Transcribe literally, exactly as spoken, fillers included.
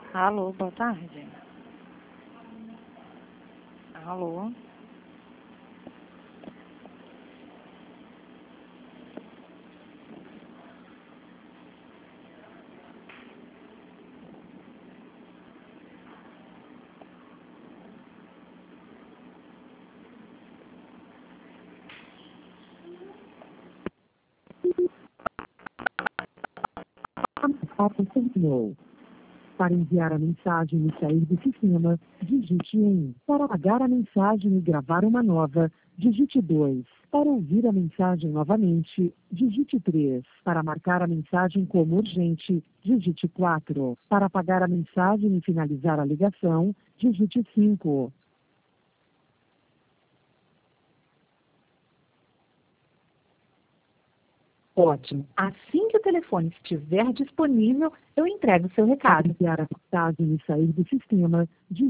Alô, boa tarde. Alô. Papo continuou. Para enviar a mensagem e sair do sistema, digite um. Para apagar a mensagem e gravar uma nova, digite dois. Para ouvir a mensagem novamente, digite três. Para marcar a mensagem como urgente, digite quatro. Para apagar a mensagem e finalizar a ligação, digite cinco. Ótimo. Assim que o telefone estiver disponível, eu entrego o seu Para recado. enviar a mensagem e sair do sistema, digite